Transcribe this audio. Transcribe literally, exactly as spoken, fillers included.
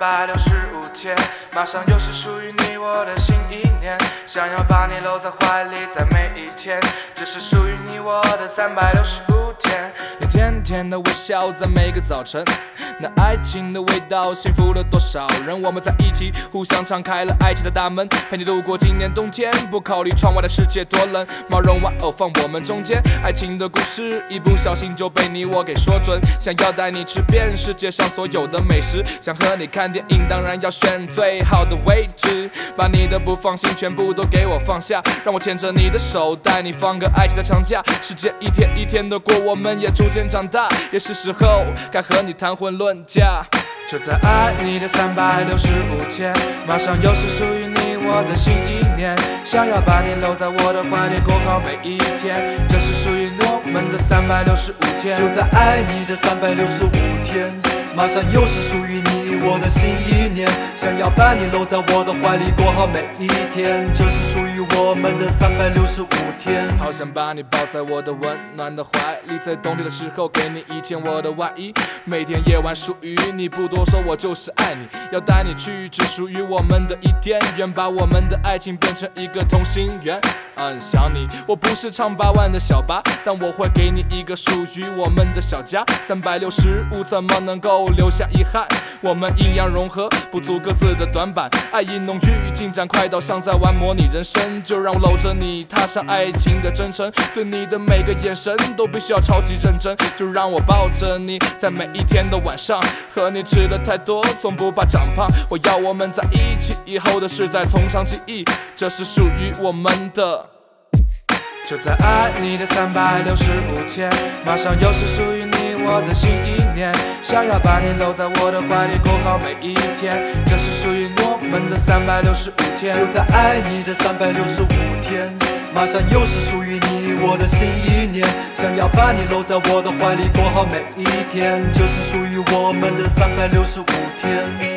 百六十五天，马上又是属于你我的新一年，想要把你搂在怀里，在每一天，这是属于你我的三百六十五天。你甜甜的微笑在每个早晨，那爱情的味道幸福了多少人？我们在一起，互相敞开了爱情的大门，陪你度过今年冬天，不考虑窗外的世界多冷。毛绒玩偶放我们中间，爱情的故事一不小心就被你我给说准。想要带你吃遍世界上所有的美食，想和你看电影，当然要选最好的位置。把你的不放心全部都给我放下，让我牵着你的手，带你放个爱情的长假。时间一天一天的过，我们也逐渐长大，也是时候该和你谈婚论嫁。就在爱你的三百六十五天，马上又是属于你我的新一年，想要把你搂在我的怀里，过好每一天，这是属于我们的三百六十五天。 就在爱你的三百六十五天，马上又是属于你我的新一年，想要把你搂在我的怀里，过好每一天，这是属于我们的三百六十五天。 好想把你抱在我的温暖的怀里，在冬天的时候给你一件我的外衣，每天夜晚属于你，不多说我就是爱你，要带你去只属于我们的一天，愿把我们的爱情变成一个同心圆。嗯，想你，我不是唱八万的小八，但我会给你一个属于我们的小家。三百六十五怎么能够留下遗憾？我们一样融合，不足各自的短板，爱意浓郁，进展快到像在玩模拟人生。就让我搂着你，踏上爱情的征程，对你的每个眼神都必须要超级认真。就让我抱着你，在每一天的晚上，和你吃了太多，从不怕长胖。我要我们在一起，以后的事再从长计议，这是属于我们的。就在爱你的三百六十五天，马上又是属于你我的新一年，想要把你搂在我的怀里，过好每一天，这是属于我们的三百六十五天。 就在爱你的三百六十五天，马上又是属于你我的新一年，想要把你搂在我的怀里，过好每一天，这是属于我们的三百六十五天。